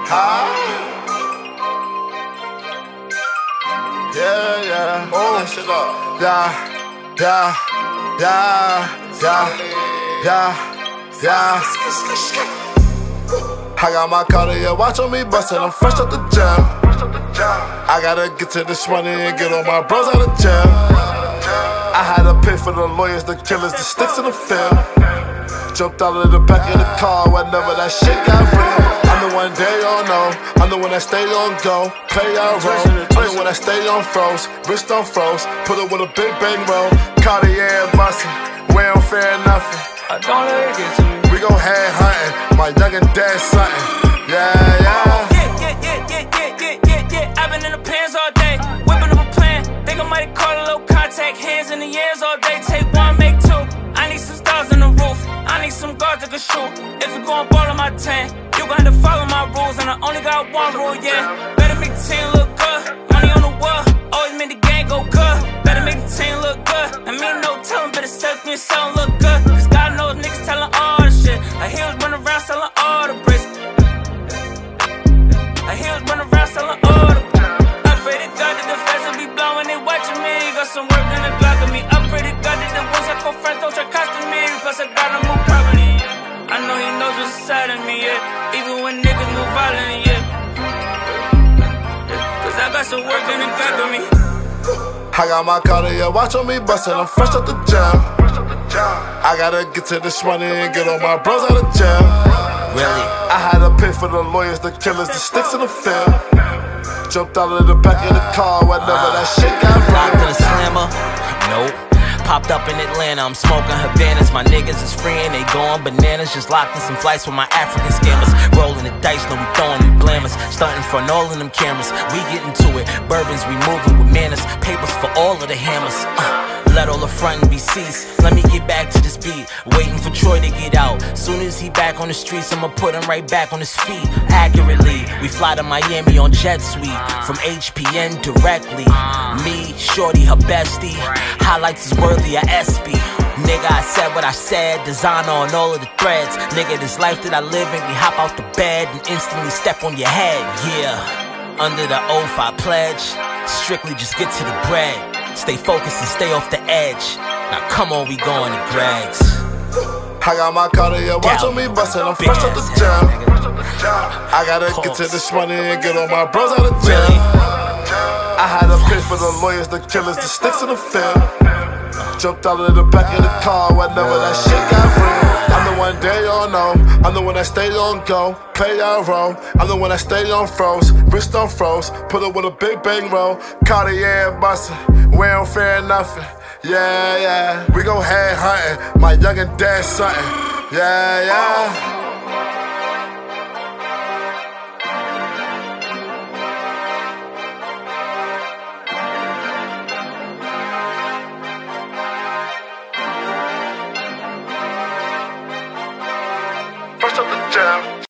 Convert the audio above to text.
Yeah, yeah. Hold that shit up. Yeah. I got my Cartier watch on me bustin', I'm fresh out the jail. I gotta get to this money and get all my bros out of jail. I had to pay for the lawyers, the killers, the sticks in the field. Jumped out of the back of the car whenever that shit got real. I'm the one they all know, I'm the one that stay on go. Play our role, I'm the one that stay on froze. Wrist on froze, put it with a big bang roll. Cartier bustin', we don't fear nothing. I don't let it get to me. We gon' head hunting, my youngin' dad something. Yeah. I've been in the pants all day, whipping up a plan. Think I might call a little contact, hands in the ears all day. Take one, make two. I need some stars on the roof. I need some guards that can shoot. If you gon' ball on my tan, you gon' have to follow my rules. And I only got one rule, yeah. Better make the team look good. Money on the wall, always make the gang go good. Better make the team look good. I mean, no telling, better set me and sound look good. Cause God knows niggas telling all the shit. I hear us run around selling all the bricks. I hear us run around selling all the bricks. I pray to God that the feds will be blowing, they watching me. Got some work in the Glock of me. I pray to God that the ones I confront don't try costing me. Plus I gotta move properly, yeah. I know he knows what's inside of me, yeah. Even when niggas move violent, yeah. Cause I got some work in the Glock of me. I got my Cartier watch on me bustin', I'm fresh out the jail. I gotta get to this money and get all my bros out of jail. Really? I had to pay for the lawyers, the killers, the sticks in the field. Jumped out of the back of the car whenever that shit got Locked in a real. slammer? Nope. Popped up in Atlanta, I'm smoking Havanas. My niggas is free and they going bananas. Just locked in some flights with my African scammers. Rolling the dice, no we throwing them blammers. Stunting front all of them cameras. We get into it, bourbons we moving with manners. Papers for all of the hammers. Let all the frontin' be ceased. Let me get back to this beat. Waiting for Troy to get out. Soon as he back on the streets, I'ma put him right back on his feet. Accurately, we fly to Miami on jet suite. From HPN directly. Me, shorty, her bestie. Highlights is worthy of SB. Nigga, I said what I said. Designer on all of the threads. Nigga, this life that I live in, we hop out the bed and instantly step on your head. Yeah. Under the oath I pledge. Strictly just get to the bread. Stay focused and stay off the edge. Now come on, we going to Greg's. I got my Cartier watch on me bustin', I'm fresh out the jail. I gotta get to this money and get all my bros out of jail. I had to pay for the lawyers, the killers, the sticks in the field. Jumped out of the back of the car whenever that shit got real. I'm the one they all know, I'm the one that stay on go. Play our role, I'm the one that stay on froze. Wrist on froze, put it with a big bang roll. Cartier bustin', we don't fear nothing. Yeah. We gon' head hunting, my youngin' dad something. Yeah.